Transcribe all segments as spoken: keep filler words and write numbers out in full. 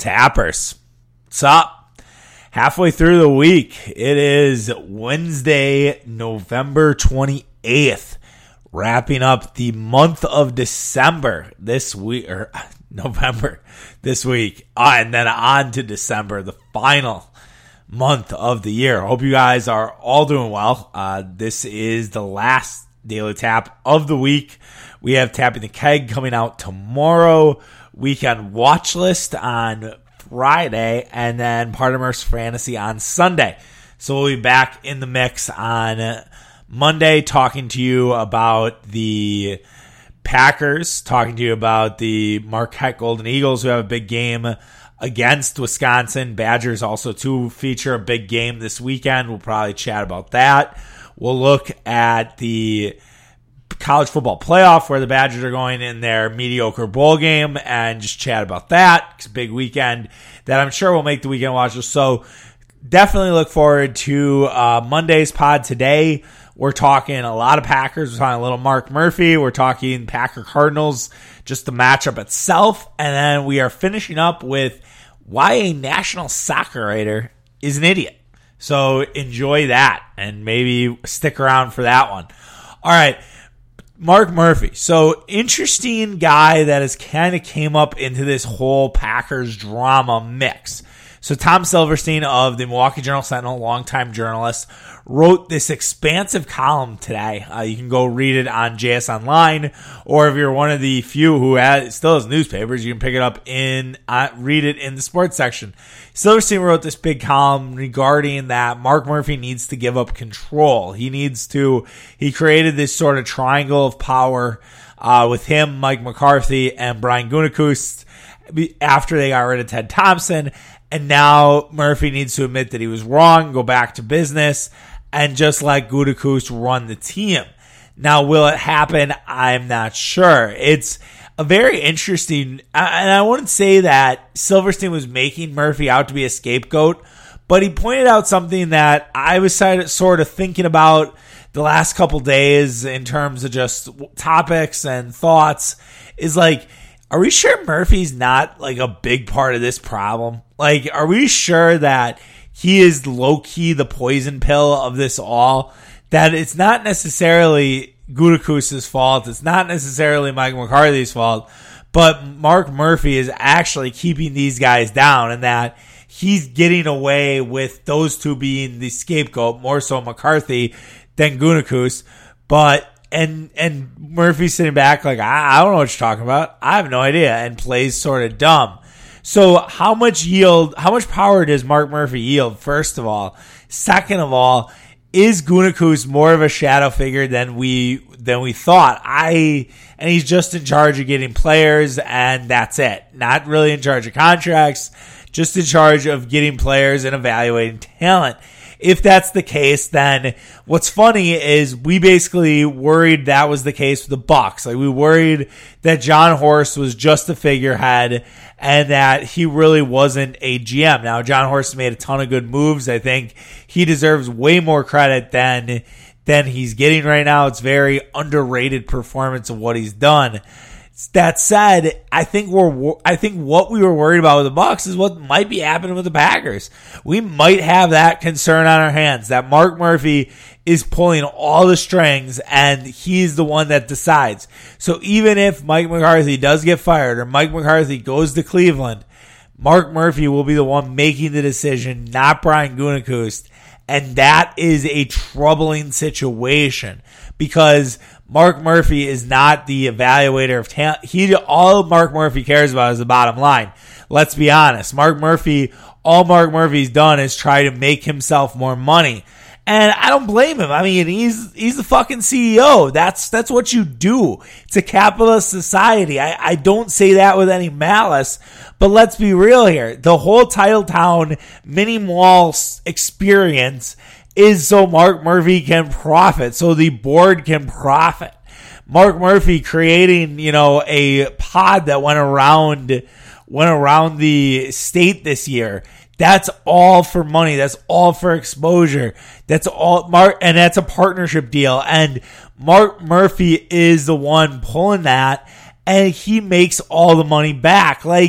Tappers. What's up? Halfway through the week. It is Wednesday, November twenty-eighth. Wrapping up the month of December this week, or November this week. Uh, and then on to December, the final month of the year. Hope you guys are all doing well. Uh, this is the last Daily Tap of the week. We have Tapping the Keg coming out tomorrow. Weekend watch list on Friday, and then Partimer's Fantasy on Sunday. So we'll be back in the mix on Monday talking to you about the Packers, talking to you about the Marquette Golden Eagles who have a big game against Wisconsin. Badgers also to feature a big game this weekend. We'll probably chat about that. We'll look at the college football playoff where the Badgers are going in their mediocre bowl game and just chat about that. It's a big weekend that I'm sure will make the weekend watches. So definitely look forward to uh, Monday's pod today. We're talking a lot of Packers. We're talking a little Mark Murphy. We're talking Packer Cardinals, just the matchup itself. And then we are finishing up with why a national soccer writer is an idiot. So enjoy that and maybe stick around for that one. All right. Mark Murphy. So interesting guy that has kind of came up into this whole Packers drama mix. So Tom Silverstein of the Milwaukee Journal-Sentinel, longtime journalist, wrote this expansive column today. Uh, you can go read it on J S Online, or if you're one of the few who has, still has newspapers, you can pick it up in, uh, read it in the sports section. Silverstein wrote this big column regarding that Mark Murphy needs to give up control. He needs to, he created this sort of triangle of power uh, with him, Mike McCarthy, and Brian Gutekunst after they got rid of Ted Thompson. And now Murphy needs to admit that he was wrong, go back to business, and just let Gutekunst run the team. Now, will it happen? I'm not sure. It's a very interesting, and I wouldn't say that Silverstein was making Murphy out to be a scapegoat, but he pointed out something that I was sort of thinking about the last couple days in terms of just topics and thoughts, is like, are we sure Murphy's not like a big part of this problem? Like, are we sure that he is low-key the poison pill of this all? That it's not necessarily Gutekunst's fault. It's not necessarily Mike McCarthy's fault. But Mark Murphy is actually keeping these guys down, and that he's getting away with those two being the scapegoat, more so McCarthy than Gutekunst. But And and Murphy's sitting back like, I, I don't know what you're talking about. I have no idea, and plays sort of dumb. So how much yield, how much power does Mark Murphy yield, first of all? Second of all, is Gutekunst more of a shadow figure than we than we thought? I and he's just in charge of getting players, and that's it. Not really in charge of contracts, just in charge of getting players and evaluating talent. If that's the case, then what's funny is we basically worried that was the case with the Bucks. Like, we worried that John Horst was just a figurehead and that he really wasn't a G M. Now, John Horst made a ton of good moves. I think he deserves way more credit than than he's getting right now. It's very underrated performance of what he's done. That said, I think we're I think what we were worried about with the Bucks is what might be happening with the Packers. We might have that concern on our hands, that Mark Murphy is pulling all the strings and he's the one that decides. So even if Mike McCarthy does get fired or Mike McCarthy goes to Cleveland, Mark Murphy will be the one making the decision, not Brian Gutekunst. And that is a troubling situation because Mark Murphy is not the evaluator of talent. He, all Mark Murphy cares about is the bottom line. Let's be honest. Mark Murphy, all Mark Murphy's done is try to make himself more money. And I don't blame him. I mean, he's he's the fucking C E O. That's that's what you do. It's a capitalist society. I, I don't say that with any malice, but let's be real here. The whole Titletown mini mall experience is so Mark Murphy can profit, so the board can profit. Mark Murphy creating, you know, a pod that went around went around the state this year. That's all for money. That's all for exposure. That's all Mark, and that's a partnership deal. And Mark Murphy is the one pulling that, and he makes all the money back. Like,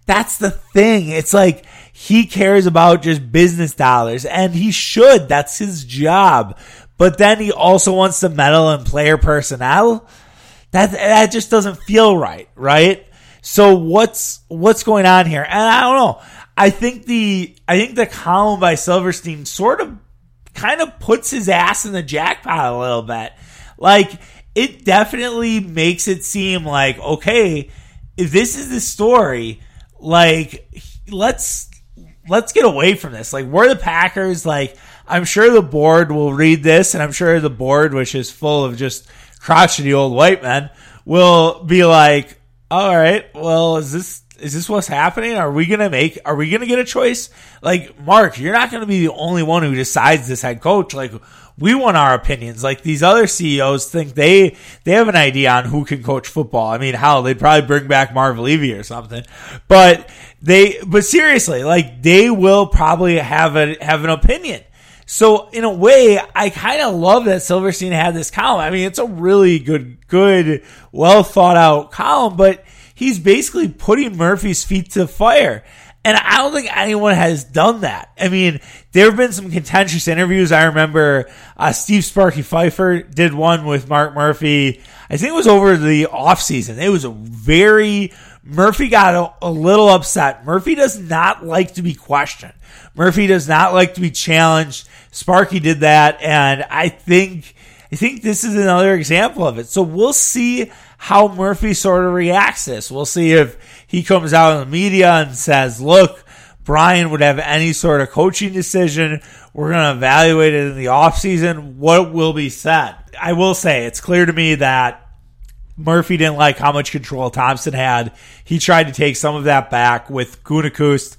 That's the thing. It's like he cares about just business dollars, and he should. That's his job. But then he also wants to meddle in player personnel. That that just doesn't feel right, right? So what's what's going on here? And I don't know. I think the I think the column by Silverstein sort of kind of puts his ass in the jackpot a little bit. Like, it definitely makes it seem like, okay, if this is the story, like, let's let's get away from this. Like, we're the Packers. Like, I'm sure the board will read this, and I'm sure the board, which is full of just crotchety old white men, will be like, all right, well, is this is this what's happening? Are we gonna make? Are we gonna get a choice? Like, Mark, you're not gonna be the only one who decides this head coach. Like, we want our opinions. Like, these other C E Os think they they have an idea on who can coach football. I mean, hell, they'd probably bring back Marv Levy or something. But they, but seriously, like, they will probably have a have an opinion. So in a way, I kind of love that Silverstein had this column. I mean, it's a really good, good, well thought out column, but he's basically putting Murphy's feet to the fire. And I don't think anyone has done that. I mean, there have been some contentious interviews. I remember uh, Steve Sparky Pfeiffer did one with Mark Murphy. I think it was over the offseason. It was a very... Murphy got a, a little upset. Murphy does not like to be questioned. Murphy does not like to be challenged. Sparky did that, and I think I think this is another example of it. So we'll see how Murphy sort of reacts to this. We'll see if he comes out in the media and says, look, Brian would have any sort of coaching decision. We're going to evaluate it in the offseason. What will be said? I will say it's clear to me that Murphy didn't like how much control Thompson had. He tried to take some of that back with Gutekunst,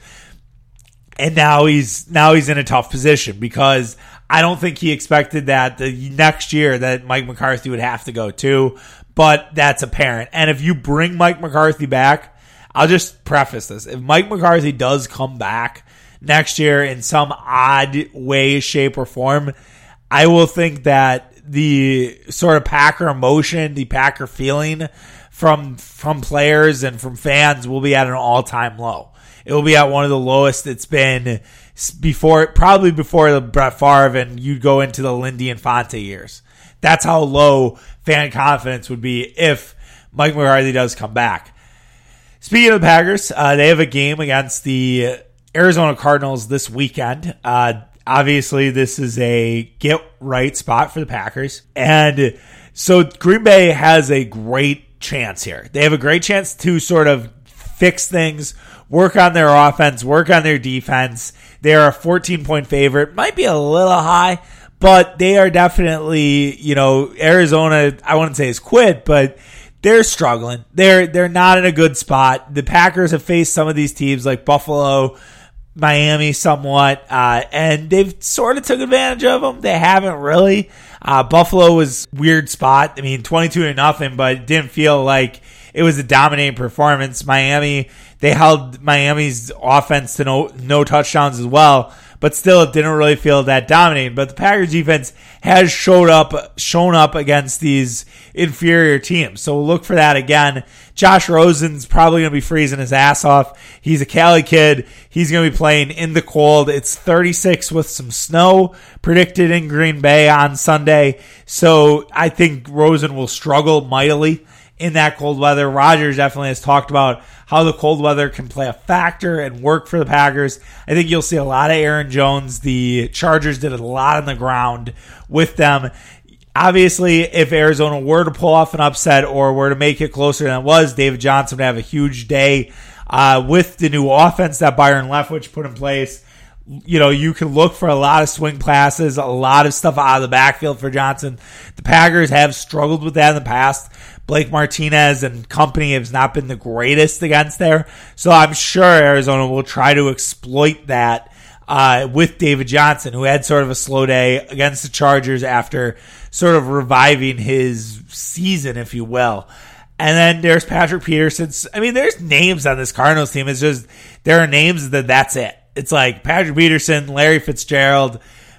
and now he's now he's in a tough position because I don't think he expected that the next year that Mike McCarthy would have to go too, but that's apparent. And if you bring Mike McCarthy back, I'll just preface this. If Mike McCarthy does come back next year in some odd way, shape, or form, I will think that the sort of Packer emotion, the Packer feeling from from players and from fans will be at an all-time low. It will be at one of the lowest it's been before, probably before the Brett Favre and you go into the Lindy and Fonte years. That's how low fan confidence would be if Mike McCarthy does come back. Speaking of the Packers, uh, they have a game against the Arizona Cardinals this weekend. Uh, Obviously, this is a get-right spot for the Packers. And so Green Bay has a great chance here. They have a great chance to sort of fix things, work on their offense, work on their defense. They are a fourteen-point favorite. Might be a little high, but they are definitely, you know, Arizona, I wouldn't say is quit, but they're struggling. They're, they're not in a good spot. The Packers have faced some of these teams like Buffalo, Miami somewhat, uh, and they've sort of took advantage of them. They haven't really. Uh, Buffalo was weird spot. I mean, twenty-two to nothing, but it didn't feel like it was a dominating performance. Miami, they held Miami's offense to no, no touchdowns as well, but still it didn't really feel that dominating. But the Packers defense has showed up, shown up against these inferior teams. So we'll look for that again. Josh Rosen's probably going to be freezing his ass off. He's a Cali kid. He's going to be playing in the cold. It's thirty-six with some snow predicted in Green Bay on Sunday. So I think Rosen will struggle mightily in that cold weather. Rodgers definitely has talked about how the cold weather can play a factor and work for the Packers. I think you'll see a lot of Aaron Jones. The Chargers did a lot on the ground with them. Obviously, if Arizona were to pull off an upset or were to make it closer than it was, David Johnson would have a huge day uh, with the new offense that Byron Leftwich put in place. You know, you can look for a lot of swing passes, a lot of stuff out of the backfield for Johnson. The Packers have struggled with that in the past. Blake Martinez and company has not been the greatest against there. So I'm sure Arizona will try to exploit that uh, with David Johnson, who had sort of a slow day against the Chargers after sort of reviving his season, if you will. And then there's Patrick Peterson. I mean, there's names on this Cardinals team. It's just there are names that that's it. It's like Patrick Peterson, Larry Fitzgerald,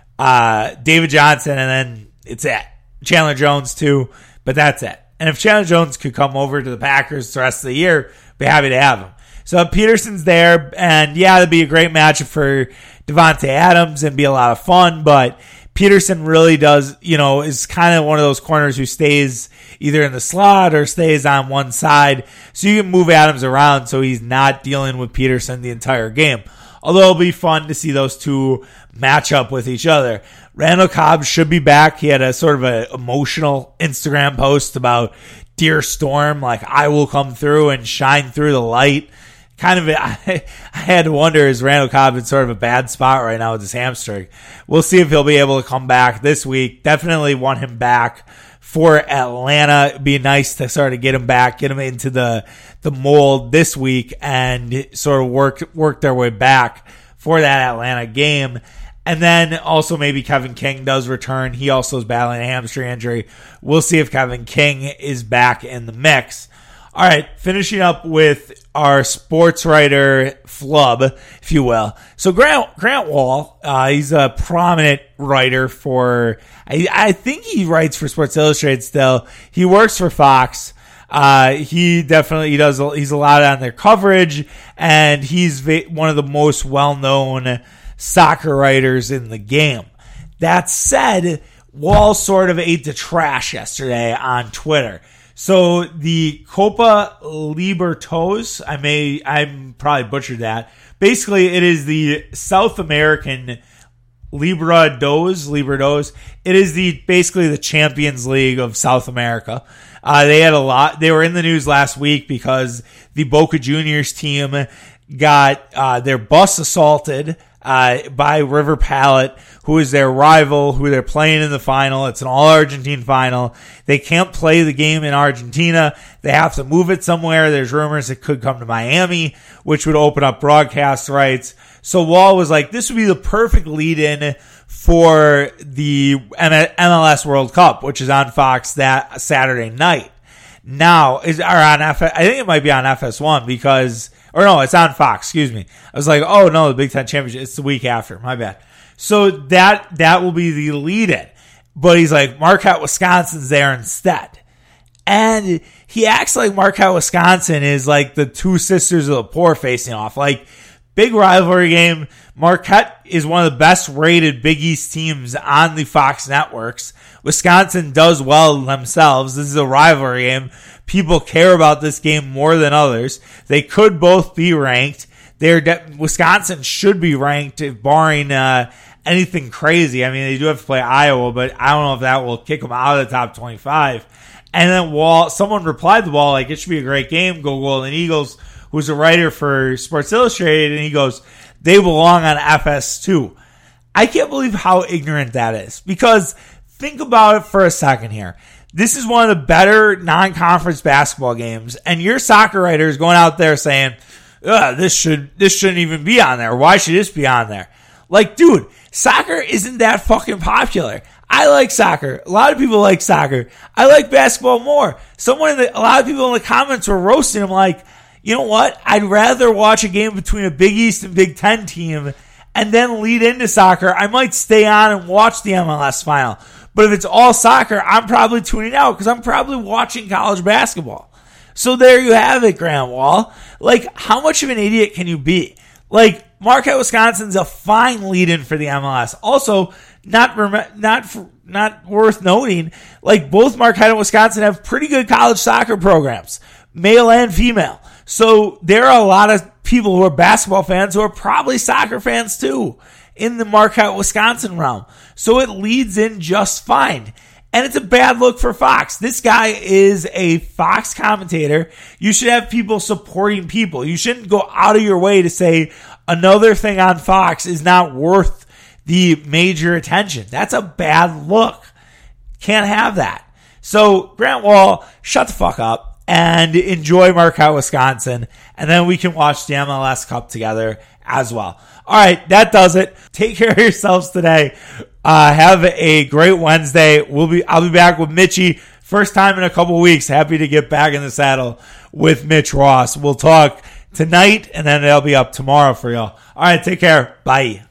uh, David Johnson, and then it's it. Chandler Jones too, but that's it. And if Chandler Jones could come over to the Packers the rest of the year, be happy to have him. So Peterson's there, and yeah, it'd be a great matchup for Devontae Adams and be a lot of fun, but Peterson really does, you know, is kind of one of those corners who stays either in the slot or stays on one side. So you can move Adams around so he's not dealing with Peterson the entire game. Although it'll be fun to see those two match up with each other. Randall Cobb should be back. He had a sort of an emotional Instagram post about Deer Storm, like I will come through and shine through the light. Kind of, I, I had to wonder, is Randall Cobb in sort of a bad spot right now with his hamstring? We'll see if he'll be able to come back this week. Definitely want him back for Atlanta. It'd be nice to sort of get him back, get him into the, the mold this week and sort of work, work their way back for that Atlanta game. And then also maybe Kevin King does return. He also is battling a hamstring injury. We'll see if Kevin King is back in the mix. All right, finishing up with our sports writer flub, if you will. So Grant Grant Wahl, uh, he's a prominent writer for, I, I think he writes for Sports Illustrated still. He works for Fox. Uh, he definitely, he does, he's a lot on their coverage, and he's one of the most well-known soccer writers in the game. That said, Wahl sort of ate the trash yesterday on Twitter. So the Copa Libertadores, I may, I'm probably butchered that. Basically, it is the South American Libertadores, Libertadores. It is the, basically the Champions League of South America. Uh, they had a lot, they were in the news last week because the Boca Juniors team got, uh, their bus assaulted, uh, by River Plate, who is their rival, who they're playing in the final. It's an all-Argentine final. They can't play the game in Argentina. They have to move it somewhere. There's rumors it could come to Miami, which would open up broadcast rights. So Wahl was like, this would be the perfect lead-in for the M L S World Cup, which is on Fox that Saturday night. Now, is or on F, I think it might be on F S one because, or no, it's on Fox, excuse me. I was like, oh no, the Big Ten Championship, it's the week after, my bad. So that, that will be the lead-in. But he's like, Marquette, Wisconsin's there instead. And he acts like Marquette, Wisconsin is like the two sisters of the poor facing off. Like, big rivalry game. Marquette is one of the best rated Big East teams on the Fox networks. Wisconsin does well themselves. This is a rivalry game. People care about this game more than others. They could both be ranked. They're de- Wisconsin should be ranked, barring uh, anything crazy. I mean, they do have to play Iowa, but I don't know if that will kick them out of the top twenty-five. And then Wahl, someone replied to Wahl, like, it should be a great game. Go Golden Eagles, who's a writer for Sports Illustrated, and he goes, they belong on F S two. I can't believe how ignorant that is, because think about it for a second here. This is one of the better non-conference basketball games, and your soccer writer is going out there saying, Ugh, this should this shouldn't even be on there. Why should this be on there? Like, dude, soccer isn't that fucking popular. I like soccer. A lot of people like soccer. I like basketball more. Someone in the, a lot of people in the comments were roasting him like, you know what? I'd rather watch a game between a Big East and Big Ten team and then lead into soccer. I might stay on and watch the M L S final. But if it's all soccer, I'm probably tuning out because I'm probably watching college basketball. So there you have it, Grant Wahl. Like, how much of an idiot can you be? Like, Marquette, Wisconsin's a fine lead-in for the M L S. Also, not rem- not not worth noting, like, both Marquette and Wisconsin have pretty good college soccer programs, male and female. So there are a lot of people who are basketball fans who are probably soccer fans too in the Marquette, Wisconsin realm. So it leads in just fine. And it's a bad look for Fox. This guy is a Fox commentator. You should have people supporting people. You shouldn't go out of your way to say another thing on Fox is not worth the major attention. That's a bad look. Can't have that. So, Grant Wahl, shut the fuck up and enjoy Marquette, Wisconsin. And then we can watch the M L S Cup together as well. All right, that does it. Take care of yourselves today. Uh, have a great Wednesday. We'll be, I'll be back with Mitchie. First time in a couple weeks. Happy to get back in the saddle with Mitch Ross. We'll talk tonight and then it'll be up tomorrow for y'all. All right, take care. Bye.